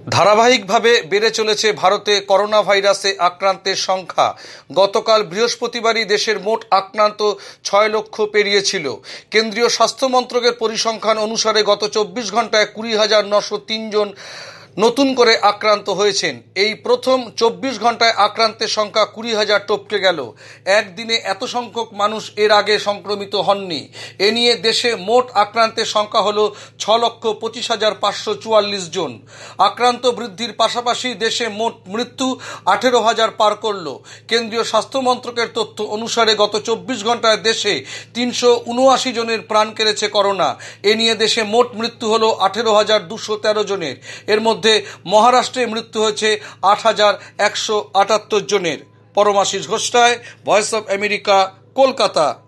ধারাবাহিকভাবে বেড়ে চলেছে ভারতে করোনা ভাইরাসে আক্রান্তের সংখ্যা। গতকাল বৃহস্পতিবারই দেশের মোট আক্রান্ত 6 লক্ষ পেরিয়েছিল। কেন্দ্রীয় স্বাস্থ্য মন্ত্রকের পরিসংখ্যান অনুসারে গত 24 ঘন্টায় 20,903 জন নতুন করে আক্রান্ত হয়েছেন। এই প্রথম 24 ঘন্টায় আক্রান্তের সংখ্যা 20,000 টপকে গেল। একদিনে এত সংখ্যক মানুষ এর আগে সংক্রমিত হননি। এ নিয়ে দেশে মোট আক্রান্তের সংখ্যা হল 6,25,544 জন। আক্রান্ত বৃদ্ধির পাশাপাশি দেশে মোট মৃত্যু 18,000 পার করল। কেন্দ্রীয় স্বাস্থ্য মন্ত্রকের তথ্য অনুসারে গত 24 ঘন্টায় দেশে 379 জনের প্রাণ কেড়েছে করোনা। এ নিয়ে দেশে মোট মৃত্যু হল 18,213 জনের। এর মধ্যে মহারাষ্ট্রে মৃত্যু হয়েছে 8,178 জনের। পরমাশিস ঘোষায়, ভয়েস অফ আমেরিকা, কলকাতা।